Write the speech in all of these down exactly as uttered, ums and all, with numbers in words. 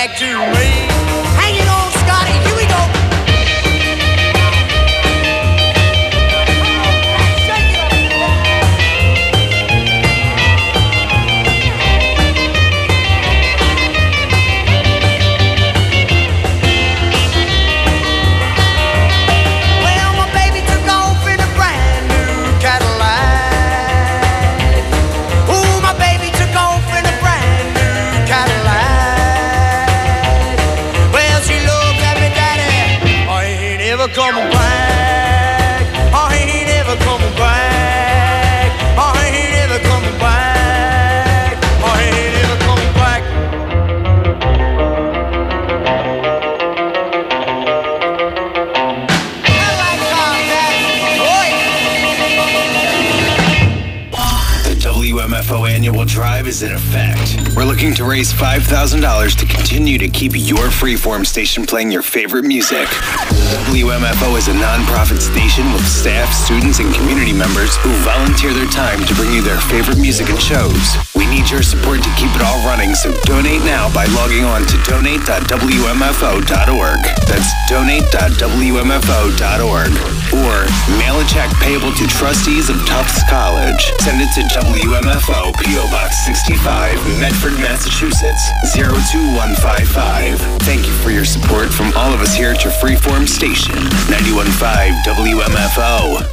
back to me. Hang it on, Scotty, here we go. Coming back, I ain't ever coming back, I ain't ever coming back, I ain't ever coming back. I like that, boy. The W M F O annual drive is in effect. We're looking to raise five thousand dollars to continue to keep your freeform station playing your favorite music. W M F O is a non-profit station with staff, students, and community members who volunteer their time to bring you their favorite music and shows. We need your support to keep it all running, so donate now by logging on to donate dot W M F O dot org. That's donate dot W M F O dot org. Or mail a check payable to trustees of Tufts College. Send it to W M F O, P O Box sixty-five, Medford, Massachusetts, zero two one five five. Thank you for your support from all of us here at your freeform station, ninety-one point five W M F O.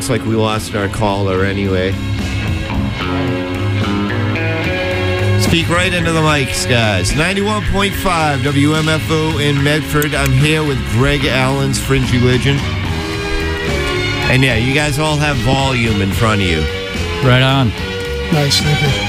looks like we lost our caller anyway. Speak right into the mics, guys. ninety-one point five W M F O in Medford. I'm here with Greg Allen's Fringe Religion. And yeah, you guys all have volume in front of you. Right on. Nice, thank you.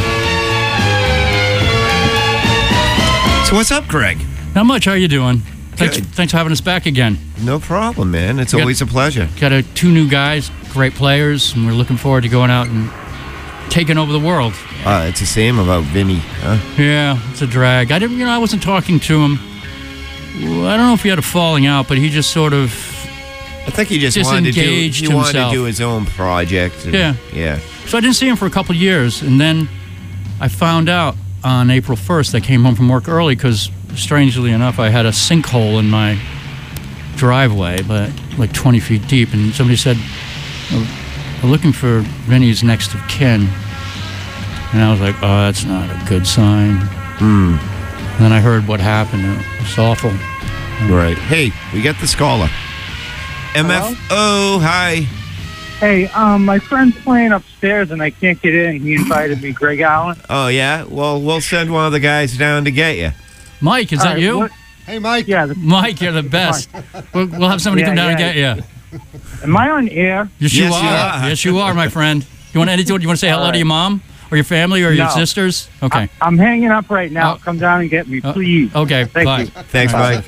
So what's up, Greg? Not much. How are you doing? Thanks, Good. thanks for having us back again. No problem, man. It's Got- always a pleasure. Got a, two new guys, great players, and we're looking forward to going out and taking over the world. Uh, it's the same about Vinny, huh? Yeah, it's a drag. I didn't, you know, I wasn't talking to him. I don't know if he had a falling out, but he just sort of, I think he just wanted to do, Disengaged he wanted to himself. do his own project. and- Yeah. Yeah. so I didn't see him for a couple of years, and then I found out on April first I came home from work early because, strangely enough, I had a sinkhole in my driveway, but like twenty feet deep, and somebody said, we're looking for Vinny's next of kin. And I was like, oh, that's not a good sign. Hmm. And then I heard what happened. and It was awful. Right. Hey, we got the scholar. M F O, hi. Hey, um, my friend's playing upstairs and I can't get in. He invited me, Greg Allen. Oh, yeah? Well, we'll send one of the guys down to get you. Mike, is All that right, you? what- Hey, Mike. Yeah, the, Mike, you're the best. We'll, we'll have somebody Yeah, come down yeah. and get you. am I on air? Yes, you Yes, are. you are. Yes, you are, my friend. You want to? Do you want to say hello All to right. your mom or your family or your No. sisters? Okay. I, I'm hanging up right now. Oh. Come down and get me, Oh, please. Okay. Thank bye. you. Thanks, Mike.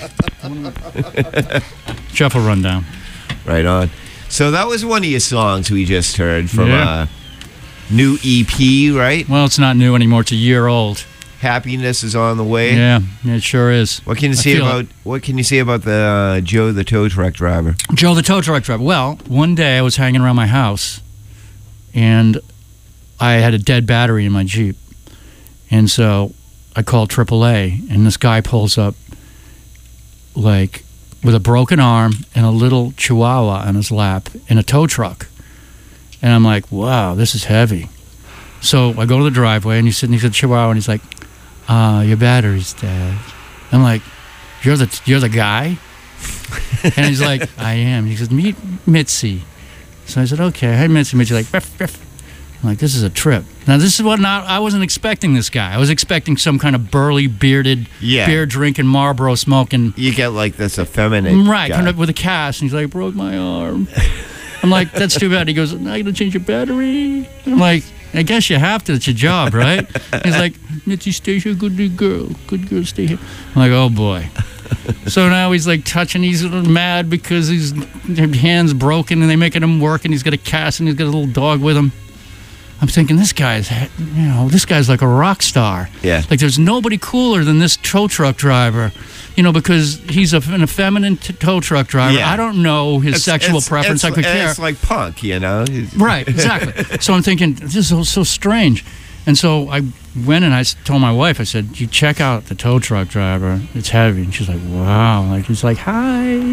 Shuffle rundown. Right on. So that was one of your songs we just heard from Yeah. uh, new E P, right? Well, it's not new anymore. It's a year old. Happiness is on the way. Yeah, it sure is. What can you I say feel about what can you say about the uh, Joe the tow truck driver? Joe the tow truck driver. Well, one day I was hanging around my house, and I had a dead battery in my Jeep, and so I called triple A, and this guy pulls up, like, with a broken arm and a little chihuahua on his lap in a tow truck, and I'm like, wow, this is heavy. So I go to the driveway, and he's sitting next to the chihuahua, and he's like, uh, your battery's dead. I'm like, you're the you're the guy? And he's like, I am. He says, meet Mitzi. So I said, okay. Hey, Mitzi. Mitzi like, riff, riff. I'm like, this is a trip. Now, this is what not, I wasn't expecting this guy. I was expecting some kind of burly, bearded, Yeah. beer drinking, Marlboro smoking. You get like this effeminate Right, guy. kind of with a cast. And he's like, broke my arm. I'm like, that's too bad. He goes, now you going to change your battery? I'm like, I guess you have to. It's your job, right? He's like, Mitzi, stay here, good girl. Good girl, stay here. I'm like, oh, boy. So now he's like touching. He's mad because his hand's broken and they're making him work and he's got a cast and he's got a little dog with him. I'm thinking, this guy's, you know, this guy's like a rock star. Yeah. Like, there's nobody cooler than this tow truck driver, you know, because he's a, an effeminate t- tow truck driver. Yeah. I don't know his It's- sexual it's- preference. It's, I could care. It's like punk, you know. Right, exactly. So I'm thinking, this is so, so strange. And so I went and I s- told my wife, I said, you check out the tow truck driver. It's heavy. And she's like, wow. Like, he's like, hi.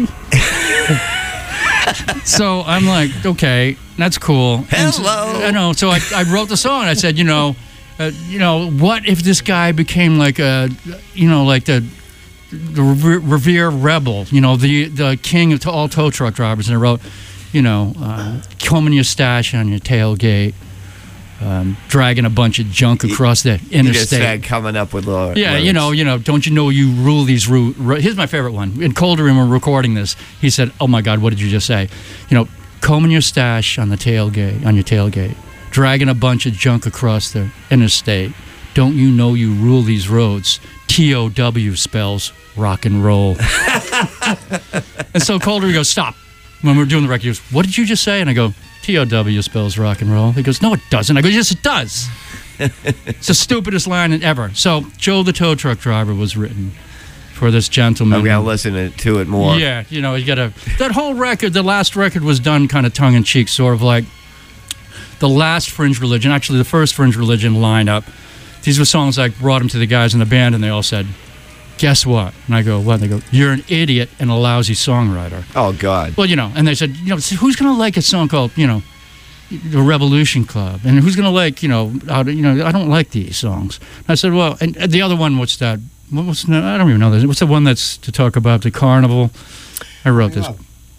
So I'm like, okay, that's cool. And so- Hello. I know. So I, I wrote the song. I said, you know, uh, you know, what if this guy became like a, you know, like the the Revere, Revere Rebel, you know, the the king of all tow truck drivers. And I wrote, you know, um, combing your stash on your tailgate, um, dragging a bunch of junk across the You just interstate. started coming up with little Yeah, you words. know, you know, don't you know you rule these route? Here's my favorite one. In Colder, when we're recording this, he said, "Oh my God, what did you just say?" You know, combing your stash on the tailgate, on your tailgate, dragging a bunch of junk across the interstate. Don't you know you rule these roads? T O W spells rock and roll. And so Colder goes, "Stop." When we're doing the record, he goes, "What did you just say?" And I go, T O W spells rock and roll. He goes, "No, it doesn't." I go, "Yes, it does." It's the stupidest line ever. So Joe the tow truck driver was written for this gentleman. I'm gonna listen to it more. Yeah, you know, you gotta. That whole record, the last record was done kind of tongue in cheek, sort of like the last Fringe Religion, actually the first Fringe Religion lineup. These were songs I brought them to the guys in the band, and they all said, "Guess what?" And I go, "What?" And they go, "You're an idiot and a lousy songwriter." Oh God. Well, you know, and they said, you know, who's gonna like a song called, you know, the Revolution Club, and who's gonna like, you know, how to, you know, I don't like these songs. And I said, well, and the other one, what's that? What was, I don't even know this. What's the one that's to talk about the carnival? I wrote this.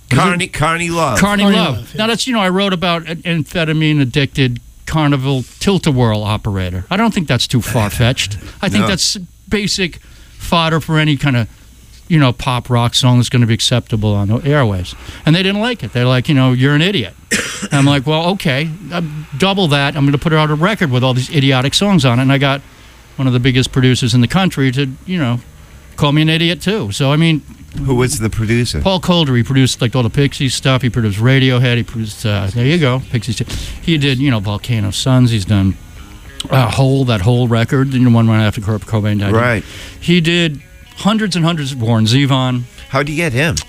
Carney, Carney Love. Carney Carney Love. Love, yeah. Now that's, you know, I wrote about an amphetamine addicted carnival tilt-a-whirl operator. I don't think that's too far-fetched. I think No. that's basic fodder for any kind of, you know, pop rock song that's going to be acceptable on the airwaves. And they didn't like it. They're like, you know, you're an idiot. And I'm like, well, okay, uh, double that. I'm going to put out a record with all these idiotic songs on it. And I got one of the biggest producers in the country to, you know, call me an idiot too. So, I mean, Who was the producer? Paul Colder, he produced like all the Pixies stuff. He produced Radiohead. He produced, uh, there you go, Pixies. He did, you know, Volcano Suns. He's done uh, Hole, that whole record, you know, one right after Kurt Cobain died. Right. He did hundreds and hundreds of Warren Zevon. How'd you get him?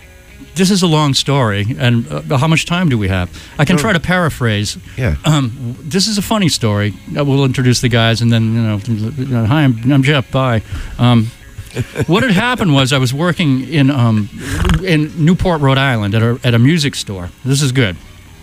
This is a long story, and uh, how much time do we have? I can No. try to paraphrase. Yeah. Um, this is a funny story. Uh, We'll introduce the guys, and then, you know, you know, hi, I'm, I'm Jeff. Bye. Um, what had happened was I was working in um, in Newport, Rhode Island, at a at a music store. This is good.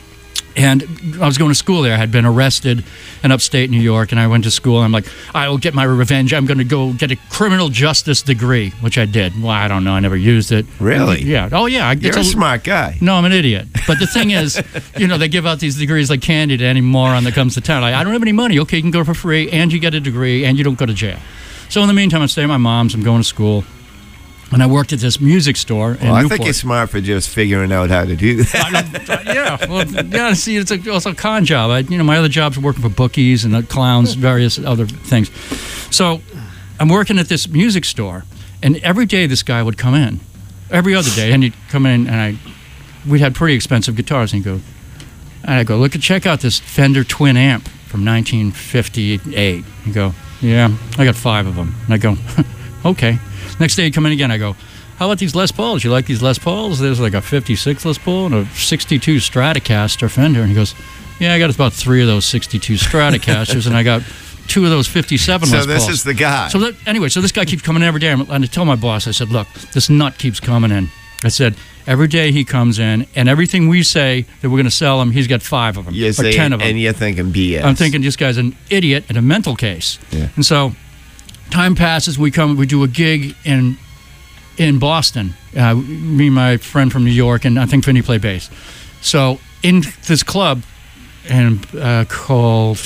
And I was going to school there. I had been arrested in upstate New York, and I went to school. And I'm like, I will get my revenge. I'm going to go get a criminal justice degree, which I did. Well, I don't know. I never used it. Really? Yeah. Oh, yeah. I- You're it's a smart guy. No, I'm an idiot. But the thing is, you know, they give out these degrees like candy to any moron that comes to town. Like, I don't have any money. Okay, you can go for free, and you get a degree, and you don't go to jail. So in the meantime, I'm staying at my mom's. I'm going to school. And I worked at this music store in Well, I Newport. think you're smart for just figuring out how to do that. I don't- yeah, well, yeah. See, it's a, also a con job. I, you know, my other jobs are working for bookies and uh, clowns, various other things. So, I'm working at this music store, and every day this guy would come in, every other day, and he'd come in, and I, we had pretty expensive guitars, and he'd go, and I go, look, check out this Fender Twin amp from nineteen fifty-eight. He'd go, yeah, I got five of them. And I go, okay. Next day he'd come in again. I go, how about these Les Pauls? You like these Les Pauls? There's like a fifty-six Les Paul and a sixty-two Stratocaster Fender. And he goes, yeah, I got about three of those sixty-two Stratocasters, and I got two of those fifty-seven So Les this Pauls. is the guy. So that, anyway, so this guy keeps coming in every day. And I tell my boss, I said, look, this nut keeps coming in. I said, every day he comes in, and everything we say that we're going to sell him, he's got five of them You're or saying, ten of them. and you're thinking B S. I'm thinking this guy's an idiot and a mental case. Yeah. And so time passes. We come. We do a gig in in Boston. Uh, me and my friend from New York, and I think Vinny played bass. So in this club, and uh, called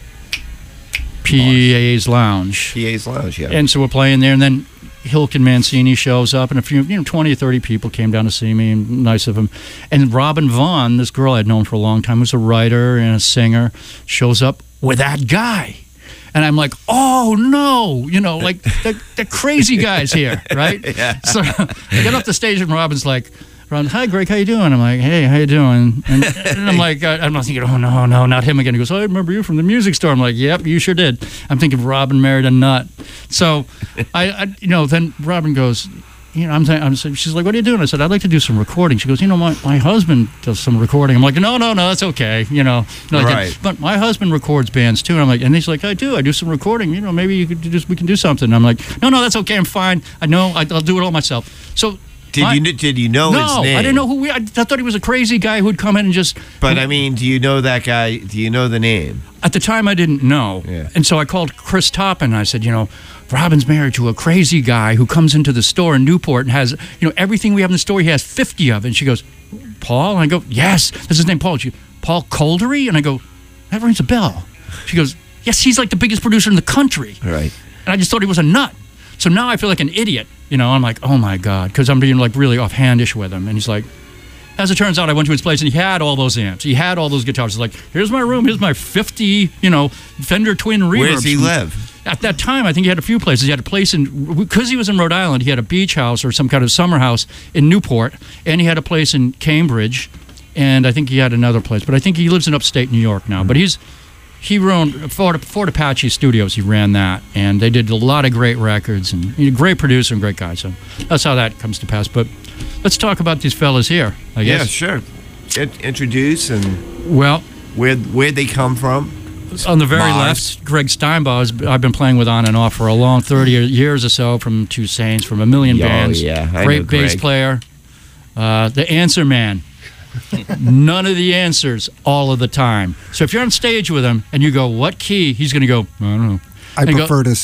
P A's Lounge. P A's Lounge, yeah. And so we're playing there, and then Hilk and Mancini shows up, and a few, you know, twenty or thirty people came down to see me, and nice of them. And Robin Vaughn, this girl I'd known for a long time, who's a writer and a singer, shows up with that guy. And I'm like, oh, no, you know, like, the, the crazy guy's here, right? Yeah. So I get off the stage, and Robin's like, Ron, hi, Greg, how you doing? I'm like, hey, how you doing? And, and I'm like, I, I'm not thinking, oh, no, no, not him again. He goes, oh, I remember you from the music store. I'm like, yep, you sure did. I'm thinking Robin married a nut. So, I, I you know, then Robin goes, you know, I'm saying, I'm saying, she's like, what are you doing? I said, I'd like to do some recording. She goes, you know, my, my husband does some recording. I'm like, no, no, no, that's okay. You know, no, I can't. Right. But my husband records bands too. And I'm like, and he's like, I do. I do some recording. You know, maybe you could just we can do something. And I'm like, no, no, that's okay. I'm fine. I know. I, I'll do it all myself. So. Did my- you kn- did you know no, his name? I didn't know who we. I, I thought he was a crazy guy who'd come in and just. But I mean, do you know that guy? Do you know the name? At the time, I didn't know, Yeah. and so I called Chris Toppin. I said, you know, Robin's married to a crazy guy who comes into the store in Newport and has, you know, everything we have in the store. He has fifty of it. And she goes, Paul? And I go, yes, that's his name, Paul. She, Paul Coldery? And I go, that rings a bell. She goes, yes, he's like the biggest producer in the country. Right. And I just thought he was a nut. So now I feel like an idiot. You know, I'm like, oh my God, because I'm being like really offhandish with him. And he's like, as it turns out, I went to his place and he had all those amps. He had all those guitars. He's like, here's my room. Here's my fifty, you know, Fender Twin reverbs. Where does he live? At that time, I think he had a few places. He had a place in, because he was in Rhode Island, he had a beach house or some kind of summer house in Newport. And he had a place in Cambridge. And I think he had another place. But I think he lives in upstate New York now. But he's, he ran Fort, Fort Apache Studios. He ran that. And they did a lot of great records. And he's a great producer and great guy. So that's how that comes to pass. But let's talk about these fellas here, I guess. Yeah, sure. In- introduce and Well, where where'd they come from? on the very Mars. left, Greg Steinbauer. I've been playing with on and off for a long thirty years or so, from Two Saints, from a million Oh, bands. yeah, I know Great bass Greg. player. Uh, the Answer Man. None of the answers all of the time. So if you're on stage with him and you go, what key? He's going to go, I don't know. I And go- prefer to say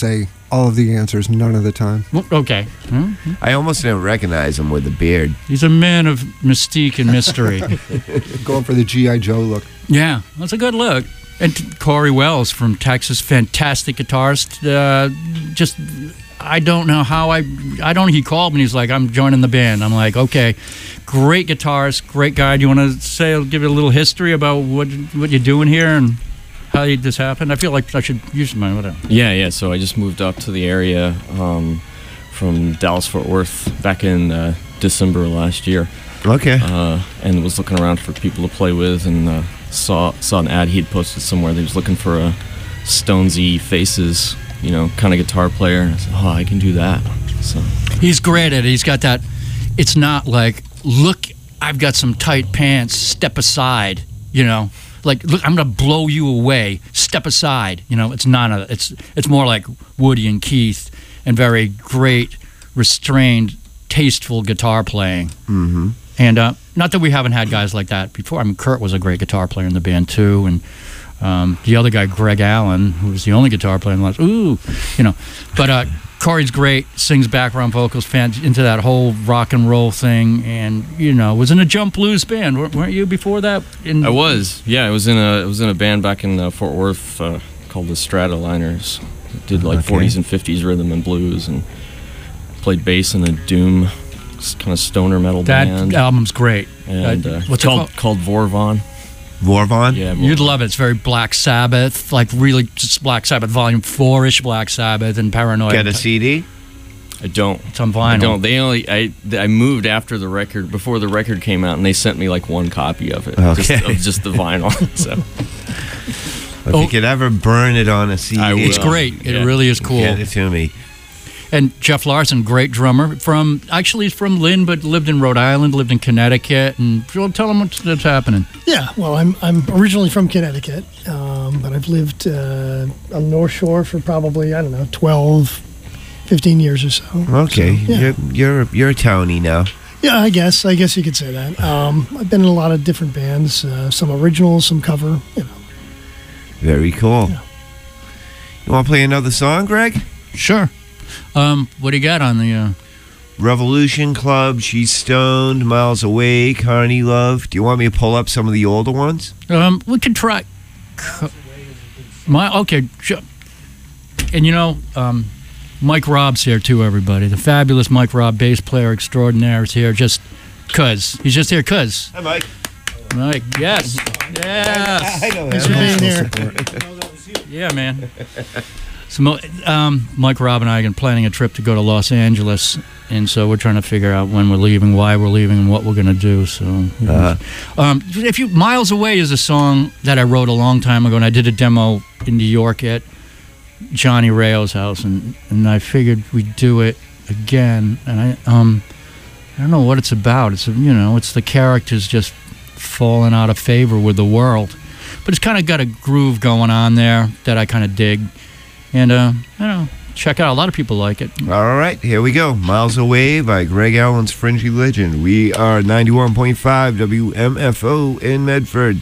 all of the answers, none of the time. Well, okay. Hmm? I almost didn't recognize him with the beard. He's a man of mystique and mystery. Going for the G I. Joe look. Yeah, that's a good look. And t- Corey Wells from Texas, fantastic guitarist. Uh, just, I don't know how I, I don't. He called me. He's like, I'm joining the band. I'm like, okay, great guitarist, great guy. Do you want to say, I'll give you a little history about what what you're doing here and how you, this happened? I feel like I should use my whatever. Yeah, yeah. So I just moved up to the area um, from Dallas Fort Worth back in uh, December last year, Okay. uh, and was looking around for people to play with, and uh, saw saw an ad he'd posted somewhere that he was looking for a Stonesy Faces, you know, kind of guitar player. And I said, oh, I can do that. So He's great at it. He's got that. It's not like, look, I've got some tight pants. Step aside. You know, like, look, I'm gonna blow you away. Step aside. You know, it's not a. It's it's more like Woody and Keith, and very great, restrained, tasteful guitar playing. Mm-hmm. And uh, not that we haven't had guys like that before. I mean, Kurt was a great guitar player in the band too, and um, the other guy, Greg Allen, who was the only guitar player in the last. Ooh, you know, but uh, Corey's great, sings background vocals, fan into that whole rock and roll thing, and you know, was in a jump blues band. Weren't weren't you before that? In, I was, yeah, I was in a I was in a band back in uh, Fort Worth uh, called the Stratoliners. Did like Okay. forties and fifties rhythm and blues, and played bass in a doom kind of stoner metal That band. album's great. And Uh, uh, what's it's it called called Vorvon. Vorvon? Yeah, You'd Vorvon. love it. It's very Black Sabbath, like really just Black Sabbath, Volume Four-ish Black Sabbath, and Paranoid. Get a C D? I don't. It's on I vinyl. don't. They only. I I moved after the record, before the record came out, and they sent me like one copy of it, Okay. just, of just the vinyl. So If Oh. you could ever burn it on a C D, I will. It's great. It Yeah. really is cool. get it to me. And Jeff Larson, great drummer from actually he's from Lynn, but lived in Rhode Island, lived in Connecticut, and well, tell him what's, what's happening. Yeah, well, I'm I'm originally from Connecticut, um, but I've lived uh, on the North Shore for probably, I don't know, twelve, fifteen years or so. Okay, So, yeah. you're, you're you're a townie now. Yeah, I guess. I guess you could say that. Um, I've been in a lot of different bands, uh, some original, some cover. You know. Very cool. Yeah. You want to play another song, Greg? Sure. Um, what do you got on the? Uh, Revolution Club, She's Stoned, Miles Away, Carney Love. Do you want me to pull up some of the older ones? um, we could try. My okay, sure. And you know, um, Mike Robb's here too. Everybody, the fabulous Mike Robb, bass player extraordinaire, is here. Just cause he's just here, cause Hi, Mike. Mike. Yes, yes. I know Thanks for being here. Yeah, man. So, Mo- um, Mike, Rob, and I are planning a trip to go to Los Angeles, and so we're trying to figure out when we're leaving, why we're leaving, and what we're going to do. So, Uh-huh. um, if you "Miles Away" is a song that I wrote a long time ago, and I did a demo in New York at Johnny Rayo's house, and, and I figured we'd do it again. And I, um, I don't know what it's about. It's you know, it's the characters just falling out of favor with the world, but it's kind of got a groove going on there that I kind of dig. And, uh, I don't know, check out. A lot of people like it. All right, here we go. Miles Away by Greg Allen's Fringy Legend. We are ninety-one point five W M F O in Medford.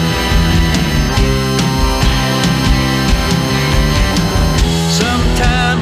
Sometimes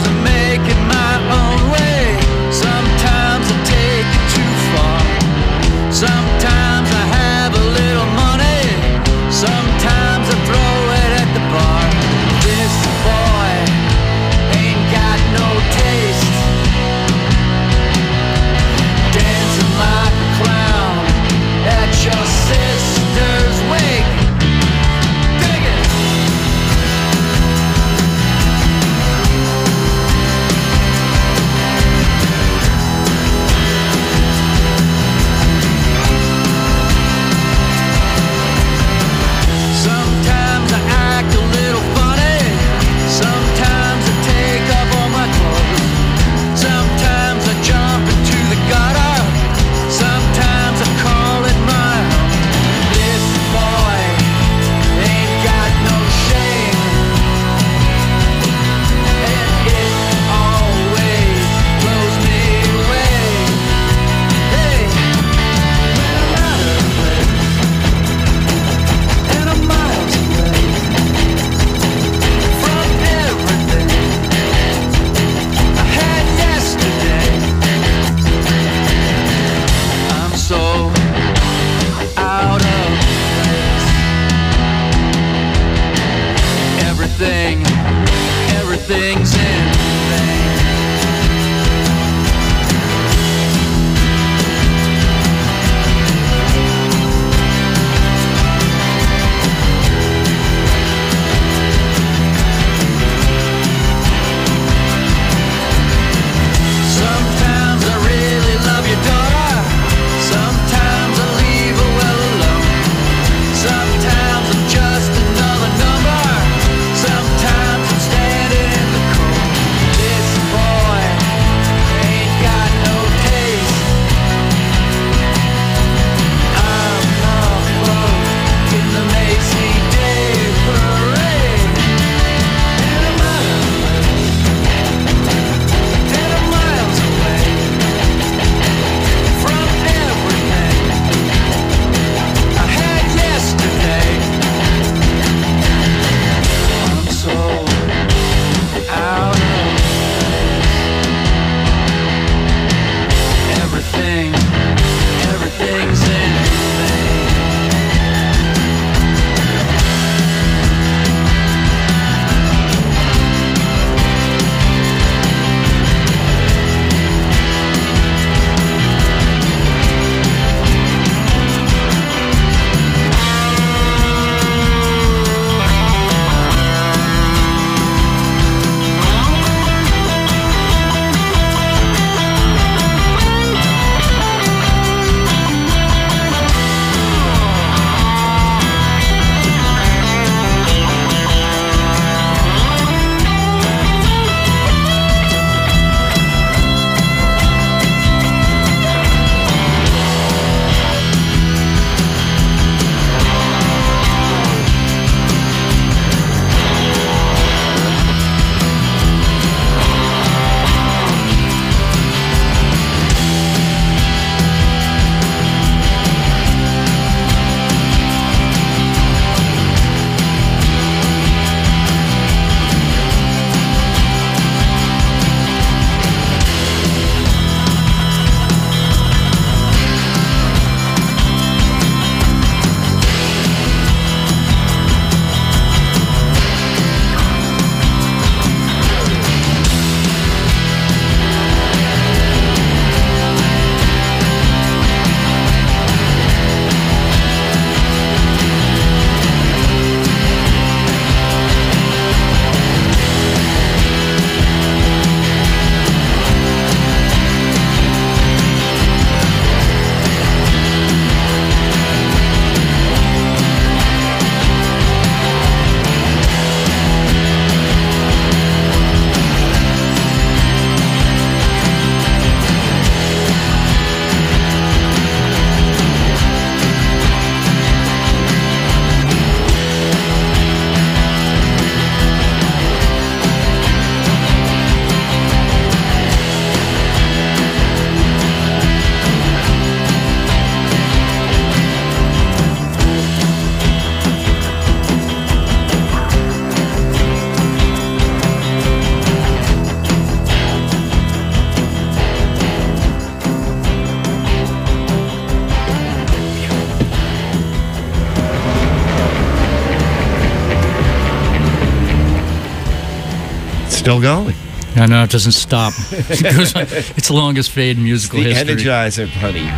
Still going. I know it doesn't stop. It goes on- it's the longest fade in musical The history. Energizer Bunny.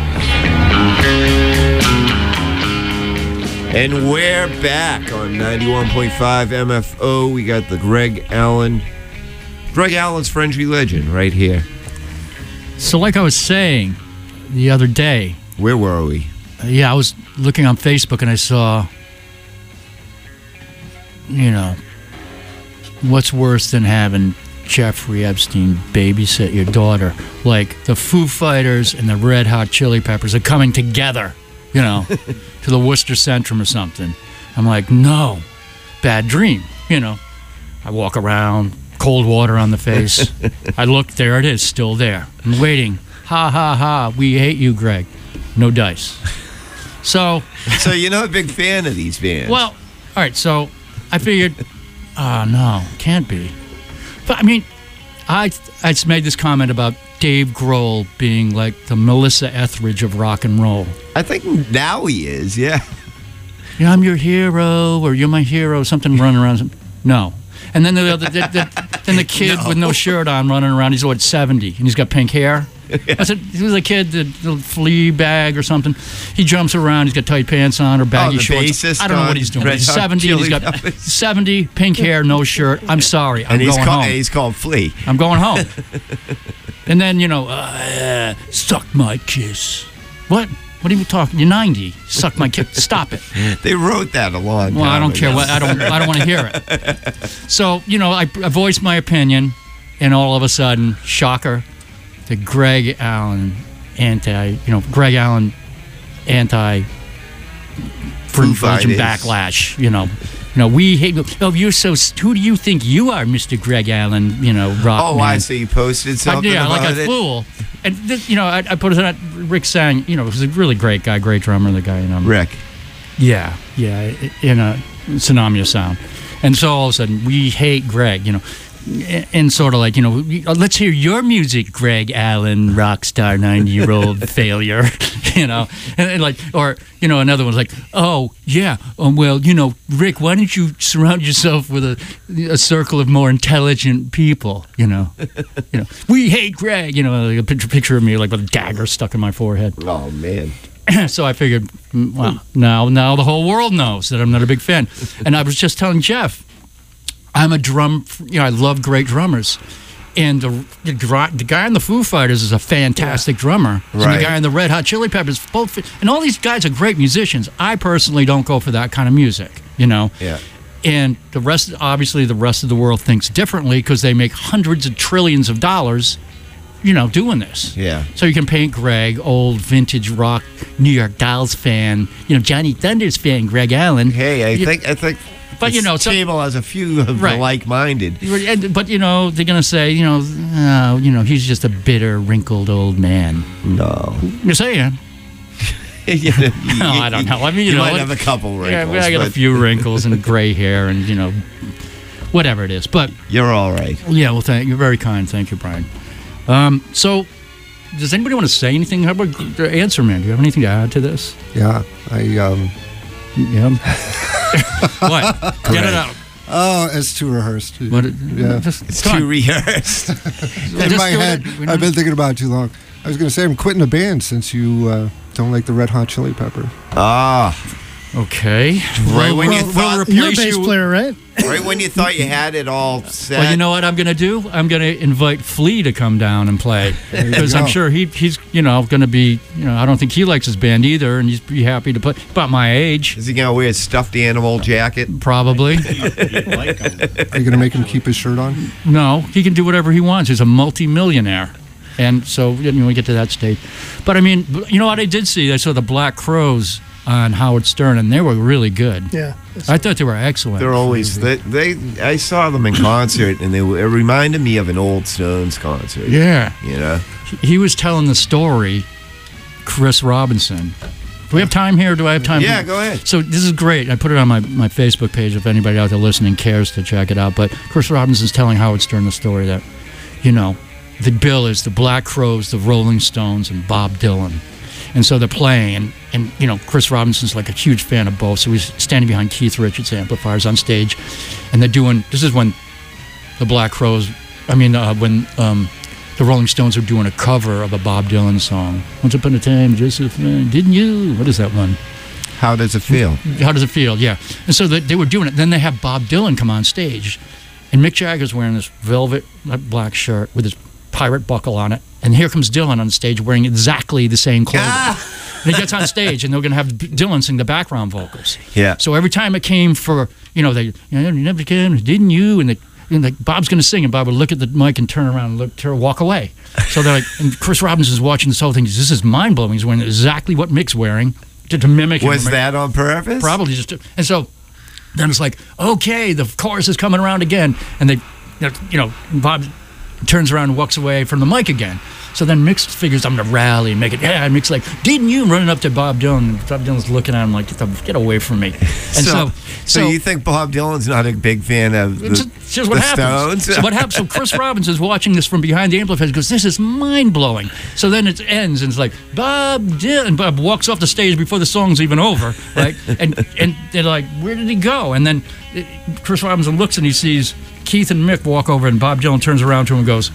And we're back on ninety-one point five M F O. We got the Greg Allen, Greg Allen's French Religion right here. So, like I was saying the other day, Where were we? uh, yeah, I was looking on Facebook and I saw, you know, what's worse than having Jeffrey Epstein babysit your daughter? Like the Foo Fighters and the Red Hot Chili Peppers are coming together, you know, to the Worcester Centrum or something. I'm like, no, bad dream, you know. I walk around, cold water on the face. I look, there it is, still there. I'm waiting. Ha, ha, ha, we hate you, Greg. No dice. So, So you're not a big fan of these bands? well, all right, so I figured, oh, no, can't be. But, I mean, I I made this comment about Dave Grohl being like the Melissa Etheridge of rock and roll. I think now he is, yeah. You know, I'm your hero, or you're my hero, something running around. No. And then the other, the, the, then the kid with no shirt on running around. He's what, seventy, and he's got pink hair. I said, he was a kid, the, the flea bag or something. He jumps around. He's got tight pants on or baggy Oh, the shorts. bassist I don't know on what he's doing. Red He's Hot seventy. And he's Chili got Peppers. seventy, pink hair, no shirt. I'm sorry. I'm And he's going called, home. he's called Flea. I'm going home. And then, you know, uh, suck my kiss. What? What are you talking? You're ninety. Suck my kiss. Stop it. They wrote that a long time Well, I don't care ago. what I don't. I don't want to hear it. So you know, I, I voiced my opinion, and all of a sudden, shocker, the Greg Allen anti. You know, Greg Allen anti. Free Foo Virgin Fighters. backlash. You know, you know we hate. Oh, you're so. Who do you think you are, Mister Greg Allen? You know, rock Oh, man. I see. You posted I- something yeah, about like a it. fool. And this, you know, I, I put it on. Rick sang. You know, was a really great guy, great drummer. The guy, you know, Rick. yeah, yeah, in a Tsunami Sound. And so all of a sudden, we hate Greg, you know, and sort of like, you know, let's hear your music, Greg Allen, rock star, ninety-year-old failure, you know, and, and like, or, you know, another one's like, oh, yeah, um, well, you know, Rick, why don't you surround yourself with a, a circle of more intelligent people, you know, you know, we hate Greg, you know, like a picture, picture of me like with a dagger stuck in my forehead. Oh, man. So I figured, mm, well, now now the whole world knows that I'm not a big fan. And I was just telling Jeff, I'm a drum, you know, I love great drummers. And the, the, gr- the guy in the Foo Fighters is a fantastic drummer. And Right. the guy in the Red Hot Chili Peppers, both, and all these guys are great musicians. I personally don't go for that kind of music, you know. Yeah. And the rest, obviously, the rest of the world thinks differently because they make hundreds of trillions of dollars, you know, doing this. Yeah. So you can paint Greg, old vintage rock, New York Dolls fan, you know, Johnny Thunders fan, Greg Allen. Hey, I You- think I think But, you this know, some- table has a few of Right. the like-minded. And- But, you know, they're going to say, you know, oh, you know, he's just a bitter, wrinkled old man. No. You're saying. You know, you- No, I don't know. I mean, you, you know, might what- have a couple Yeah, wrinkles, I got a but few wrinkles and gray hair and, you know, whatever it is. But, you're all right. yeah, well, thank you're very kind. Thank you, Brian. Um, so, does anybody want to say anything? How about uh, answer, man? Do you have anything to add to this? Yeah, I um. Yeah. What? Get it out. Oh, it's too rehearsed. What? Yeah. Just, It's come too on. rehearsed. In Just my do it. head, We I've been don't- thinking about it too long. I was going to say I'm quitting the band since you uh, don't like the Red Hot Chili Peppers. Ah, Okay. right when you we'll thought, You're a replace bass you- player, right? right when you thought you had it all set. Well, you know what I'm going to do? I'm going to invite Flea to come down and play because I'm go. sure he he's you know going to be you know I don't think he likes his band either, and he's be happy to play. About my age, Is he gonna wear a stuffed animal jacket? probably. Are you going to make him keep his shirt on? No, he can do whatever he wants. He's a multi-millionaire. And so, you know, we get to that stage. But, I mean, you know what I did see? I saw the Black Crows on Howard Stern, and they were really good. Yeah. I thought they were excellent. They're always they, they. I saw them in concert, and they were, it reminded me of an old Stones concert. Yeah. You know. He- He was telling the story, Chris Robinson. Do we have time here? Do I have time? Yeah, go ahead. So this is great. I put it on my, my Facebook page if anybody out there listening cares to check it out. But Chris Robinson's telling Howard Stern the story that, you know, the bill is the Black Crows, the Rolling Stones, and Bob Dylan. And so they're playing, and, and you know, Chris Robinson's like a huge fan of both. So he's standing behind Keith Richards amplifiers on stage, and they're doing, this is when the Black Crows I mean, uh, when um, the Rolling Stones were doing a cover of a Bob Dylan song. Once upon a time, Joseph, uh, didn't you? What is that one? How does it feel? How does it feel? Yeah. And so they, they were doing it. Then they have Bob Dylan come on stage, and Mick Jagger's wearing this velvet black shirt with his pirate buckle on it. And here comes Dylan on stage wearing exactly the same clothing. Ah! And he gets on stage, and they're going to have Dylan sing the background vocals. Yeah. So every time it came for, you know, they, you know, you never came, didn't you? And, they, and like, Bob's going to sing, and Bob would look at the mic and turn around and look, turn, walk away. So they're like, and Chris Robbins is watching this whole thing. This is mind blowing. He's wearing exactly what Mick's wearing to, to mimic him. Was that on purpose? Probably just. To, and so then it's like, okay, the chorus is coming around again, and they, you know, Bob turns around and walks away from the mic again. So then Mick figures, I'm going to rally and make it. Yeah, and Mick's like, didn't you? Running up to Bob Dylan. And Bob Dylan's looking at him like, get, the, get away from me. And so, so, so, so you think Bob Dylan's not a big fan of the, it's just what the happens. Stones? So what happens? So Chris Robbins is watching this from behind the amplifier and goes, this is mind-blowing. So then it ends, and it's like, Bob Dylan. And Bob walks off the stage before the song's even over, right? and and they're like, where did he go? And then it, Chris Robinson looks, and he sees Keith and Mick walk over, and Bob Dylan turns around to him and goes,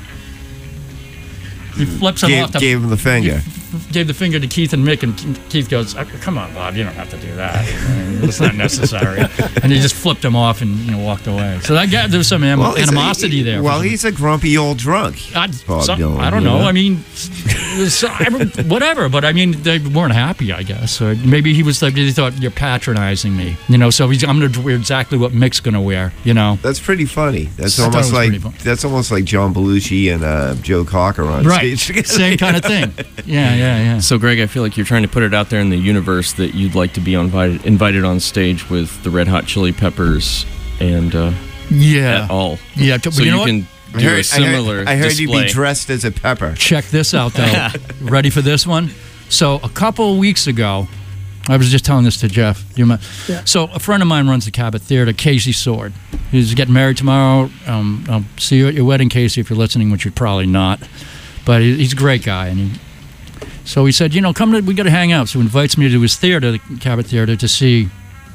he flips him gave, off. The, gave him the finger. Gave the finger to Keith and Mick, and Keith goes, come on, Bob, you don't have to do that. I mean, it's not necessary. And he just flipped him off and, you know, walked away. So that guy, there was some anim- well, animosity a, there. Well, he's a grumpy old drunk. I, Bob some, Dylan, I don't you know. know. I mean, so, whatever. But I mean, they weren't happy, I guess. Or maybe he was like, they thought, you're patronizing me. You know, so he's, I'm going to wear exactly what Mick's going to wear, you know. That's pretty funny. That's I almost like fun. that's almost like John Belushi and uh, Joe Cocker on right. stage together. Same kind of thing. Yeah, yeah, yeah. So, Greg, I feel like you're trying to put it out there in the universe that you'd like to be invited invited on stage with the Red Hot Chili Peppers and uh, yeah, at all. Yeah, so but you, you know can I do heard, a similar. I heard, I heard display. you'd be dressed as a pepper. Check this out, though. Ready for this one? So a couple of weeks ago, I was just telling this to Jeff. Do you mind? Yeah. So a friend of mine runs the Cabot Theater, Casey Sword. He's getting married tomorrow. Um, I'll see you at your wedding, Casey, if you're listening, which you're probably not. But he, he's a great guy, and he, so he said, you know, come to, we got to hang out. So he invites me to his theater, the Cabot Theater, to see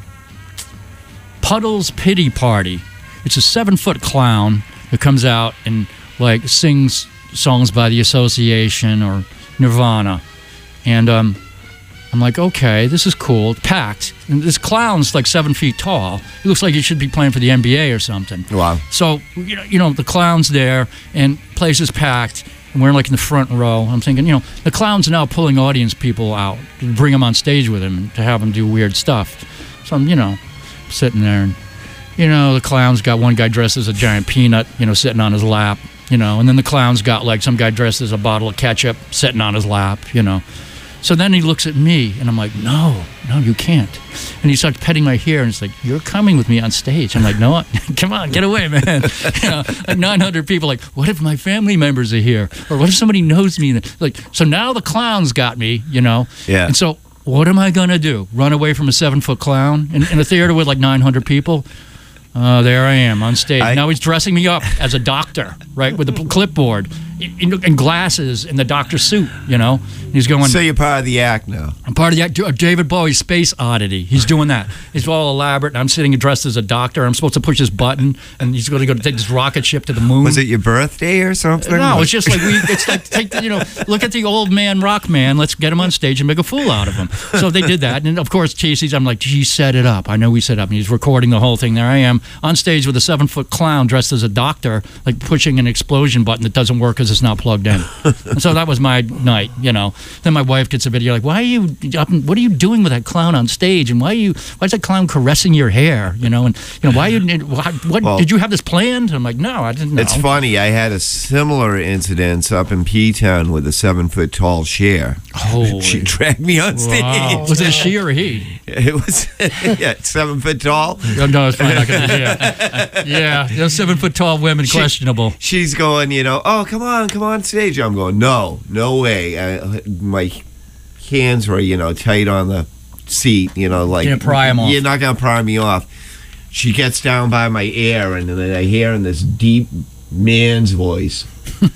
Puddle's Pity Party. It's a seven-foot clown that comes out and, like, sings songs by the Association or Nirvana. And um, I'm like, okay, this is cool. Packed. And this clown's like seven feet tall. He looks like he should be playing for the N B A or something. Wow. So, you know, you know the clown's there, and place is packed. And we're like in the front row. I'm thinking, you know, the clown's now pulling audience people out to bring them on stage with him and to have them do weird stuff. So I'm, you know, sitting there, and, you know, the clown's got one guy dressed as a giant peanut, you know, sitting on his lap, you know, and then the clown's got like some guy dressed as a bottle of ketchup sitting on his lap, you know. So then he looks at me, and I'm like, no, no, you can't. And he starts petting my hair, and it's like, you're coming with me on stage. I'm like, no, come on, get away, man. You know, like nine hundred people, like, what if my family members are here? Or what if somebody knows me? Like, so now the clown's got me, you know. Yeah. And so what am I going to do? Run away from a seven-foot clown in, in a theater with like nine hundred people? Uh, there I am on stage. I, now he's dressing me up as a doctor, right, with a clipboard and, and glasses in the doctor suit, you know. And he's going. So you're part of the act now. I'm part of the act. David Bowie's Space Oddity. He's doing that. It's all elaborate. And I'm sitting dressed as a doctor. I'm supposed to push this button, and he's going to go to take this rocket ship to the moon. Was it your birthday or something? No, it's just like we. It's like take the, you know, look at the old man rock man. Let's get him on stage and make a fool out of him. So they did that, and of course Casey's. I'm like, gee, set it up. I know we set it up. And he's recording the whole thing. There I am on stage with a seven foot clown dressed as a doctor, like pushing an explosion button that doesn't work because it's not plugged in. And so that was my night, you know. Then my wife gets a video like, why are you up? What are you doing with that clown on stage? And why are you? Why is that clown caressing your hair? You know, and you know why you? Why, what Well, did you have this planned? I'm like, no, I didn't know. It's funny. I had a similar incident up in P-Town with a seven-foot tall Cher. Holy. She dragged me on stage. Wow. Was it she or he? It was yeah, seven foot tall. No, no, it's fine. I can, yeah, yeah. Those seven foot tall women She- questionable. She's going, you know, oh, come on, come on stage. I'm going, no, no way. I, my hands were, you know, tight on the seat, you know, like. Can't pry 'em off. You're not going to pry me off. She gets down by my ear, and then I hear in this deep man's voice,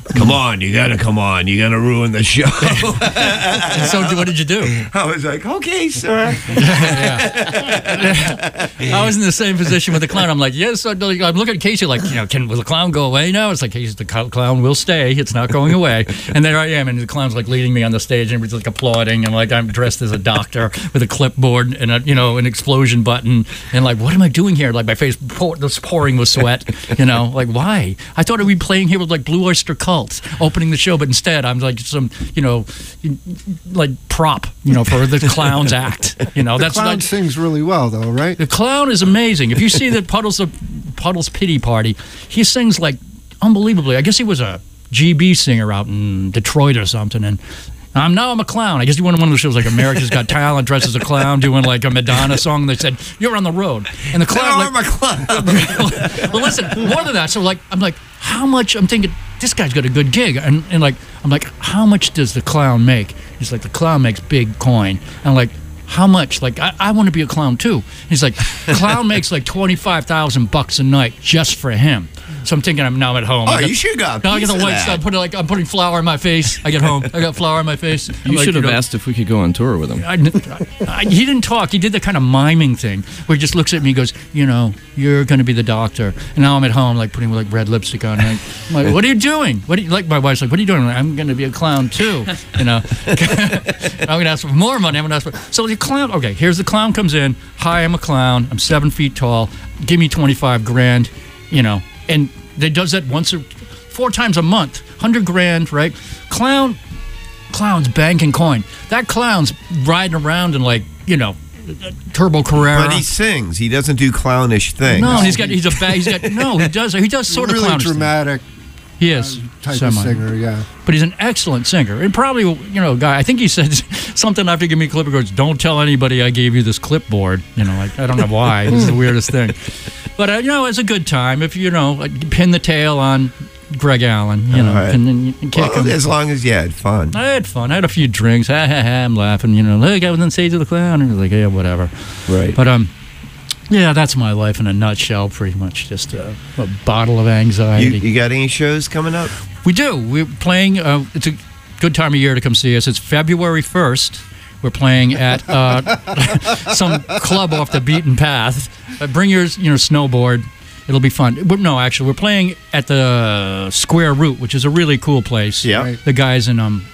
Come on, you gotta come on. You're gonna ruin the show. So what did you do? I was like, okay, sir. I was in the same position with the clown. I'm like, yes, I'm looking at Casey like, you know, can will the clown go away now? It's like, Casey, the clown will stay. It's not going away. And there I am, and the clown's like leading me on the stage, and he's like applauding, and like I'm dressed as a doctor with a clipboard and a, you know, an explosion button, and like, what am I doing here? Like my face pour, was pouring with sweat. You know, like why? I thought I'd be playing here with like Blue Oyster Cult opening the show, but instead I'm like some, you know, like prop, you know, for the clown's act. You know, The that's clown not. sings really well, though, right? The clown is amazing. If you see the Puddles of Puddles Pity Party, he sings like unbelievably. I guess he was a G B singer out in Detroit or something, and I'm now I'm a clown. I guess he went on one of the shows like America's Got Talent, dressed as a clown, doing like a Madonna song. And they said, "You're on the road," and the clown. No, like, I'm a clown. well, listen, more than that. So like, I'm like, how much? I'm thinking this guy's got a good gig, and, and like, I'm like, how much does the clown make? He's like, the clown makes big coin. And I'm like, how much? Like, I, I want to be a clown too. He's like, clown makes like twenty-five thousand bucks a night just for him. So I'm thinking I'm now at home. Oh, I got, you should go. Now I get the white stuff. Put it like I'm putting flour in my face. I get home. I got flour in my face. I'm You like, should have know, asked if we could go on tour with him. I, I, he didn't talk. He did the kind of miming thing where he just looks at me and goes, you know, you're going to be the doctor. And now I'm at home, like putting like red lipstick on. And I'm like, what are you doing? What are you, like my wife's like, what are you doing? I'm, like, I'm going to be a clown too. You know, I'm going to ask for more money. I'm going to ask for. So the clown. Okay, here's the clown comes in. Hi, I'm a clown. I'm seven feet tall. Give me twenty-five grand. You know, and they does that once or four times a month. Hundred grand, right? Clown. Clown's banking coin. That clown's riding around in like, you know, Turbo Carrera. But he sings. He doesn't do clownish things. No, he's got he's a bag. He's got no. He does he does sort really of clownish dramatic things. He is type semi. of singer, yeah. But he's an excellent singer, and probably you know, guy. I think he said something after giving me a clip. He goes, "Don't tell anybody I gave you this clipboard." You know, like I don't know why. It's the weirdest thing. But uh, you know, it's a good time if you know, like, pin the tail on Greg Allen. You know, All right. and then you can kick Well, him. as long as you had fun. I had fun. I had a few drinks. Ha ha ha. I'm laughing. You know, look, I was on stage with the clown. And he was like, yeah, whatever. Right. But um, yeah, that's my life in a nutshell. Pretty much just a, a bottle of You, anxiety. you got any shows coming up? We do. We're playing. Uh, it's a good time of year to come see us. It's February first. We're playing at uh, some club off the beaten path. Uh, bring your, you know, snowboard. It'll be fun. But no, actually, we're playing at the Square Root, which is a really cool place. Yeah. Right. The guys in um,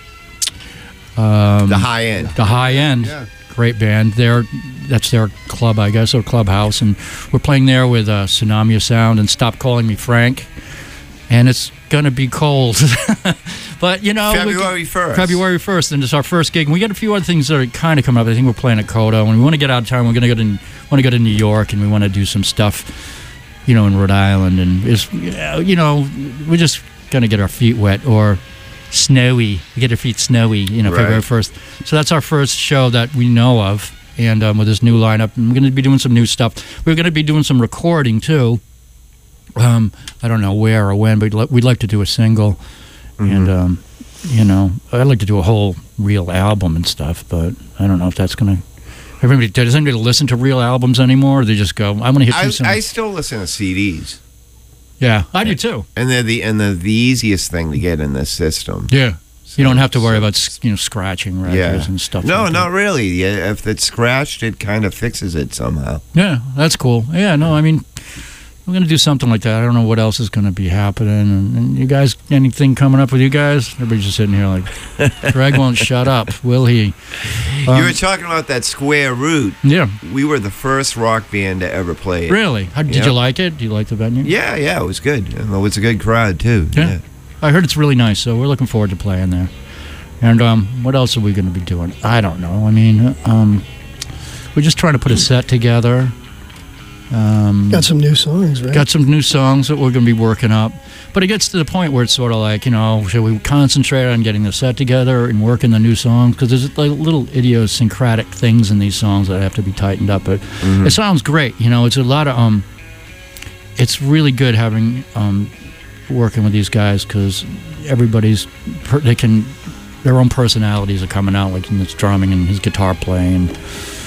um The high end. the High End, Yeah. great band. They're that's their club, I guess, or clubhouse, and we're playing there with uh, Tsunami of Sound and Stop Calling Me Frank. And it's gonna be cold, but you know, we- February first. February first, and it's our first gig. And we got a few other things that are kind of coming up. I think we're playing at Coda, and we want to get out of town. We're gonna go to want to go to New York, and we want to do some stuff, you know, in Rhode Island, and it's you know, we're just gonna get our feet wet or snowy. We get our feet snowy, you know, Right. February first. So that's our first show that we know of, and um, with this new lineup, and we're gonna be doing some new stuff. We're gonna be doing some recording too. Um, I don't know where or when, but we'd like to do a single, and um, you know, I'd like to do a whole real album and stuff. But I don't know if that's gonna. Everybody does anybody listen to real albums anymore? Or they just go, "I'm gonna hit I, you some." I still listen to C Ds, Yeah, I do too. and they're the and they're the easiest thing to get in this system. Yeah, you don't have to worry about you know scratching records Yeah. and stuff. No, like not that. really. Yeah, if it's scratched, it kind of fixes it somehow. Yeah, that's cool. Yeah, no, I mean, we're gonna do something like that. I don't know what else is gonna be happening. And, and you guys, anything coming up with you guys? Everybody's just sitting here like, Greg won't shut up, will he? you Um, were talking about that Square Root. Yeah, We were the first rock band to ever play it. really. How, did Yeah. you like it? Do you like the venue? Yeah, yeah, it was good. And it was a good crowd too. Yeah. I heard it's really nice, so we're looking forward to playing there. And um, what else are we going to be doing? I don't know. I mean, um, we're just trying to put a set together. Um, Got some new songs, right? got some new songs that we're going to be working up. But it gets to the point where it's sort of like, you know, should we concentrate on getting the set together and working the new songs? Because there's like little idiosyncratic things in these songs that have to be tightened up. But it sounds great. You know, it's a lot of, um, it's really good having, um, working with these guys because everybody's, per- they can, their own personalities are coming out, like in this drumming and his guitar playing. And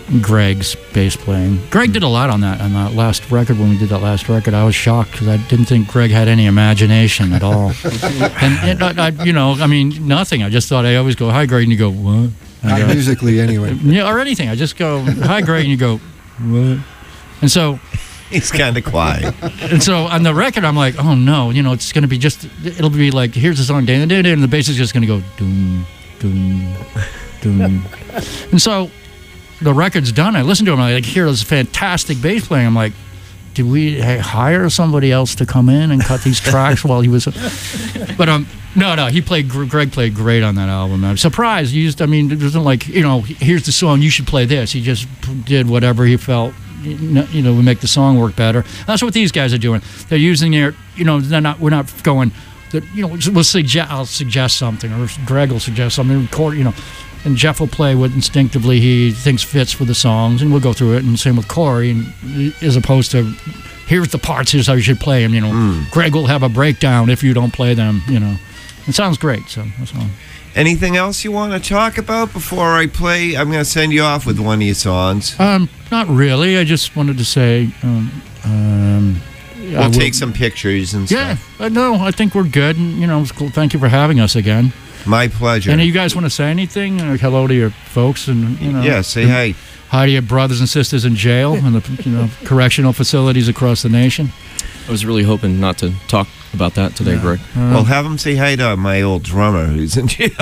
Greg's bass playing. Greg did a lot on that on that last record. When we did that last record, I was shocked because I didn't think Greg had any imagination at all. and, and I, I, you know, I mean, nothing. I just thought I always go, "Hi, Greg," and you go, "What?" Not go, musically, anyway. Yeah, or anything. I just go, "Hi, Greg," and you go, "What?" And so he's kind of quiet. And so on the record, I'm like, "Oh no, you know, it's going to be just. It'll be like, here's the song, and the bass is just going to go, doom, doom, doom." And so the record's done. I listen to him. I like hear this fantastic bass playing. I'm like, did we hire somebody else to come in and cut these tracks while he was? But um, no, no. He played. Greg played great on that album. I'm surprised. He used. I mean, it wasn't like, you know, here's the song, you should play this. He just did whatever he felt. You know, we make the song work better. That's what these guys are doing. They're using their. You know, they're not. We're not going. That, you know, we'll suggest. I'll suggest something, or Greg will suggest something. Record. You know. And Jeff will play what instinctively he thinks fits for the songs, and we'll go through it. And same with Corey, and as opposed to, here's the parts, here's how you should play them. You know, mm. Greg will have a breakdown if you don't play them. You know, it sounds great. So that's all. Anything else you want to talk about before I play? I'm going to send you off with one of your songs. Um, not really. I just wanted to say. Um, um, we'll I take will, some pictures and yeah, stuff. Yeah, no, I think we're good. And you know, it's cool. Thank you for having us again. My pleasure. And you guys want to say anything? Or hello to your folks, and you know. Yeah, say hi. Hi to your brothers and sisters in jail and the you know correctional facilities across the nation. I was really hoping not to talk about that today, Yeah. Greg. Uh, Well, have him say hi to my old drummer who's in jail.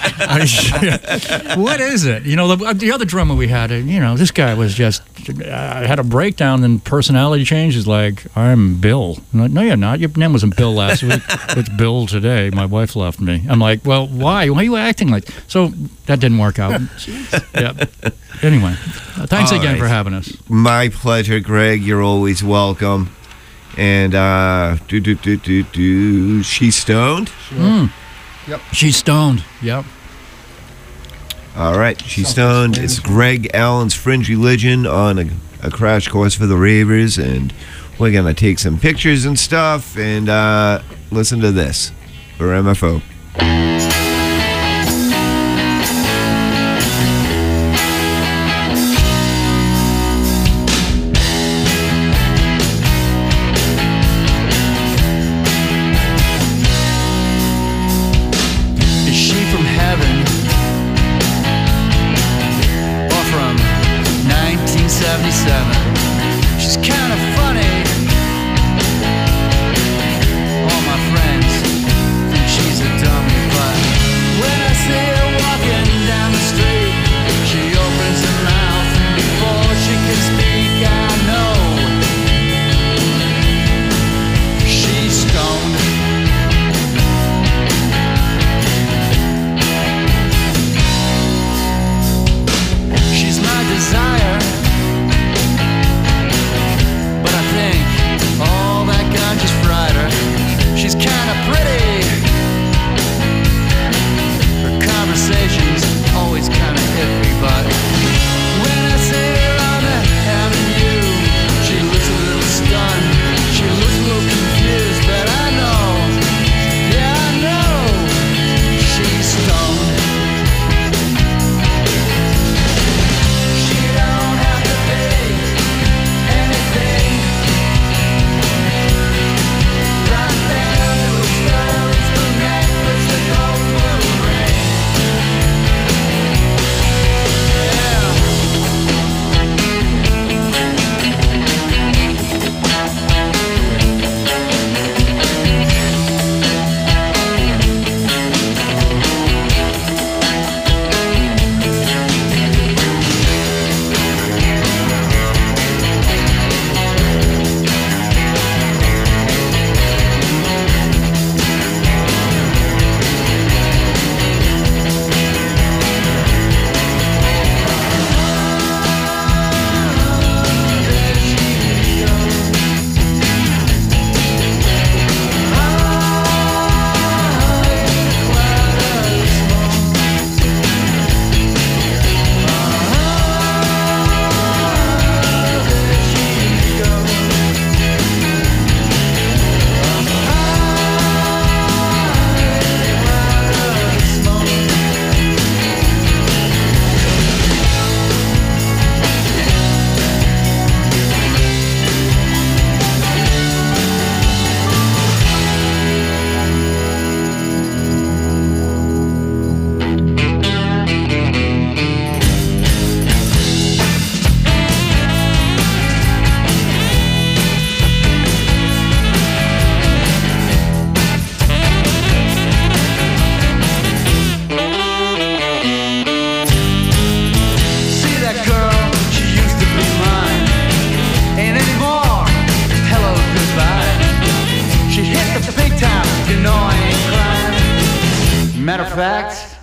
What is it? You know, the, the other drummer we had, uh, you know, this guy was just, uh, had a breakdown and personality change. He's like, I'm Bill. I'm like, no, you're not. Your name wasn't Bill last week. It's Bill today. My wife left me. I'm like, well, why? Why are you acting like? So that didn't work out. Yeah. Anyway, uh, thanks All again right. for having us. My pleasure, Greg. You're always welcome. And, uh, do, do, do, do, do. She's stoned? Mm. Yep. She's stoned. Yep. All right. She's stoned. It's Greg Allen's Fringe Religion on a, a crash course for the ravers. And we're going to take some pictures and stuff and uh, listen to this for M F O. Is she from heaven or from nineteen seventy-seven? She's kind of funny. All my friends think she's a dumb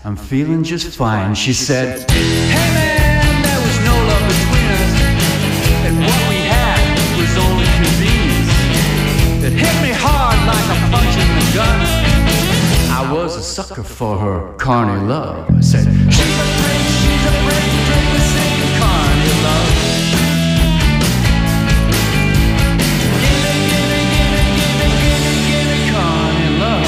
I'm feeling just fine. She said, hey man, there was no love between us, and what we had was only convenience. It hit me hard like a punch in the gut. I was a sucker for her carny love. I said, she's a freak, she's a freak, drink the same carny love. Gimme, gimme, gimme, gimme, gimme, gimme carny love.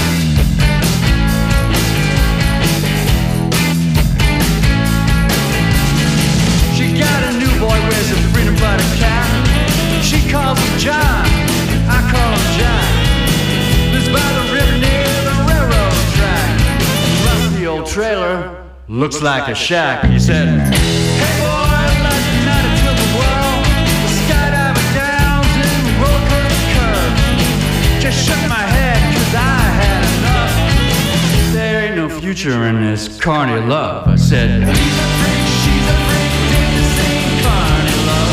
She got a new boy, wears a freedom by the cat. She calls him John, I call him John. Lives by the river near the railroad track. Rusty old trailer, looks like a shack. He said, hey boy, I'd like to night until the world. Skydiving down to roller coaster curve. Just shook my head cause I had enough. There ain't no future in this carny love. I said, he's a freak, she's a freak, dig the same carny love.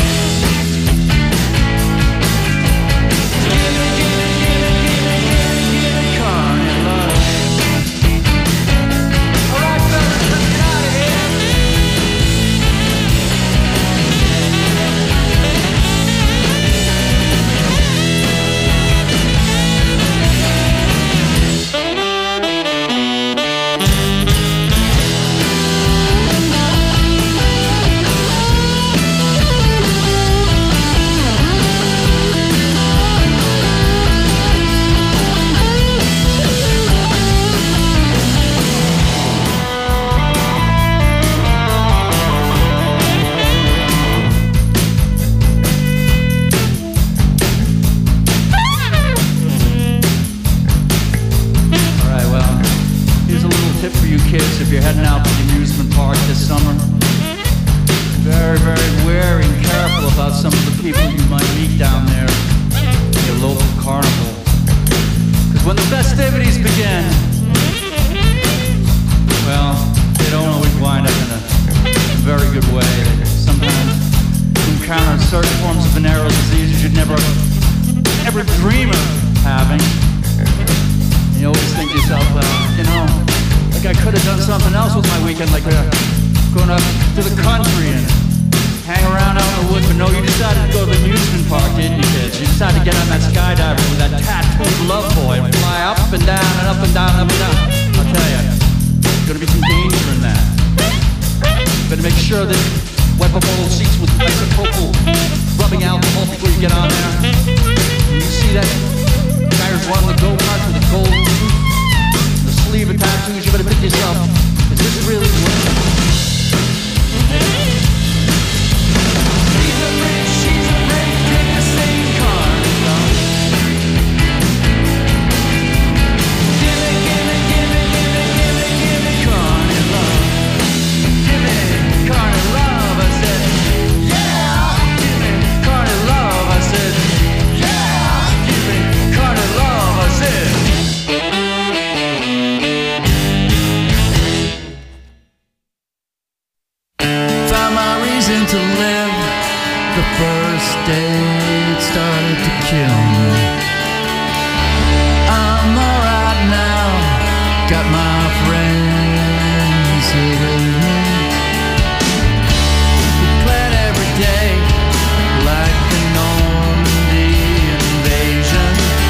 Gimme, gimme, gimme, gimme, gimme, gimme carny love. Alright fellas, let's get out of here. Alright, well, here's a little tip for you kids if you're heading out to the amusement park this summer. Very, very wary and careful about some of the people you might meet down there at your local carnival. Because when the festivities begin, well, they don't always wind up in a very good way. Sometimes you encounter certain forms of venereal diseases you'd never, ever dream of having. And you always think to yourself, well, you know, like I could have done something else with my weekend, like uh, going up to the country and hang around out in the woods. But no, you decided to go to the amusement park, didn't you, kids? You decided to get on that skydiver with that tattooed love boy and fly up and down and up and down and up and down. I'll tell you, there's going to be some danger in that. Better make sure that you wipe up all those seats with isopropyl rubbing alcohol before you get on there. When you see that guy who's running the go-kart with the gold tooth, the sleeve of tattoos, you better think to yourself, is this really worth it? She's a freak, she's a freak, drink the same carny love. Gimme, gimme, gimme, gimme, gimme, gimme carny love. Gimme carny love, I said. Yeah! Gimme carny love, I said. Yeah! Gimme carny love, I said. Found my reason to live. The first day it started to kill me. I'm alright now. Got my friends here with me. We plan every day like the Normandy invasion.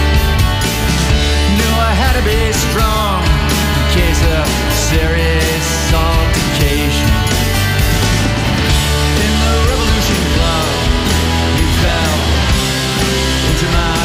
Knew I had to be strong in case of serious altercation. In the revolution club, you fell into my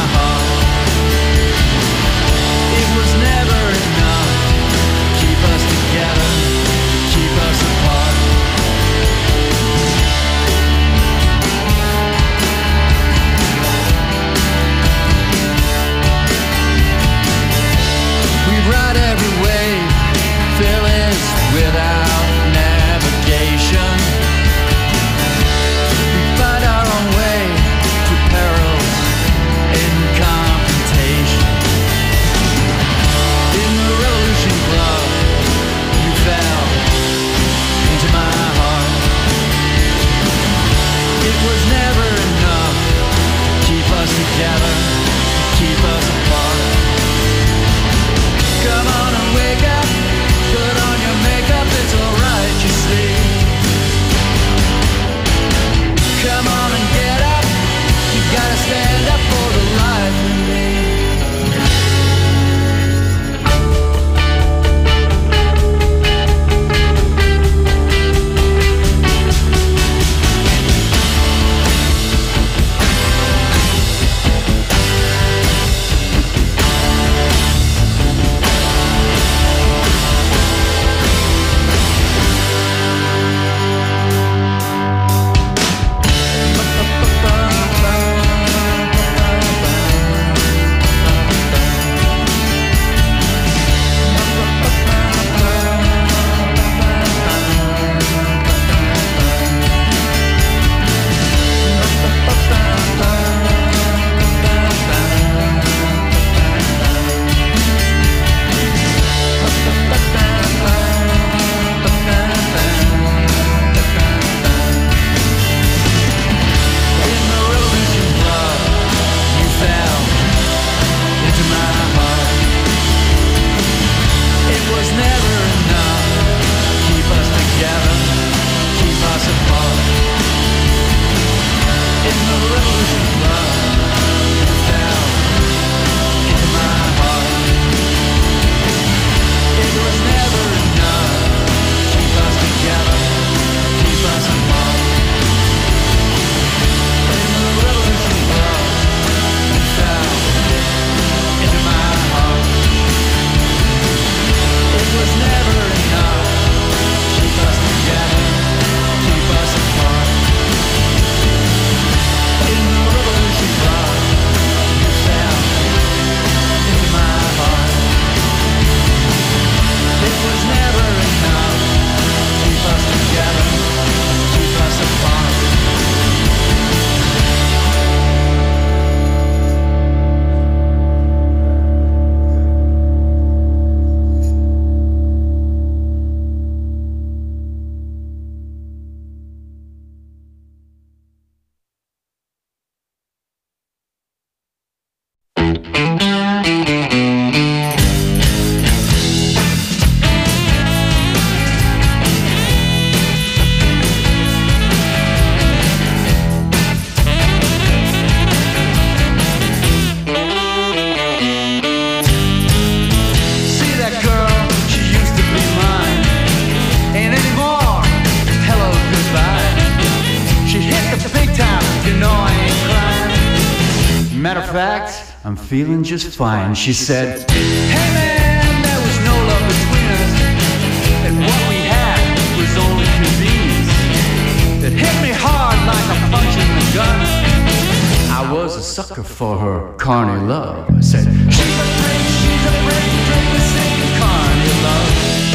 fact, I'm feeling just fine. She said, hey man, there was no love between us, and what we had was only convenience. It hit me hard like a punch in the gut. I was a sucker for her carny love. I said, she's a freak, she's a freak, freak, the same carny love.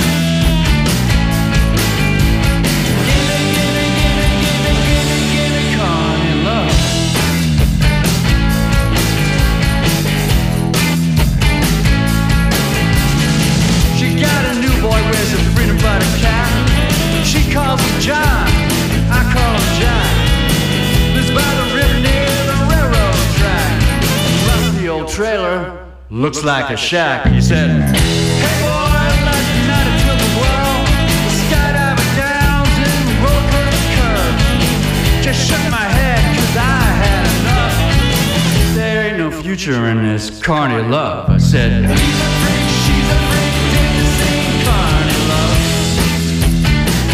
Gimme, gimme, gimme, gimme, gimme, gimme carny love. She got a new boy, wears a freedom fighter cap. She calls him John, I call him Jack. Lives by the river near the railroad track. Rusty old trailer, looks like a shack. He said, hey boy, I'd like to night to the world. The skydiving downs and roller coaster curves. Just shook my head cause I had enough. There ain't no future in this carny love. I said,